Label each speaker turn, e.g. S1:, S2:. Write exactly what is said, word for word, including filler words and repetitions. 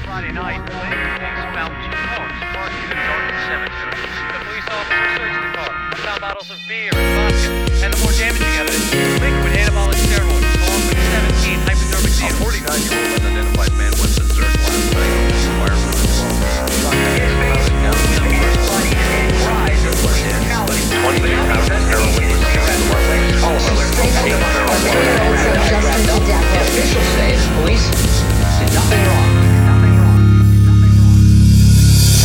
S1: Friday night, police found two cars parked in a darkened cemetery. The police officer searched the car, found bottles of beer and vodka, and the more damaging evidence, liquid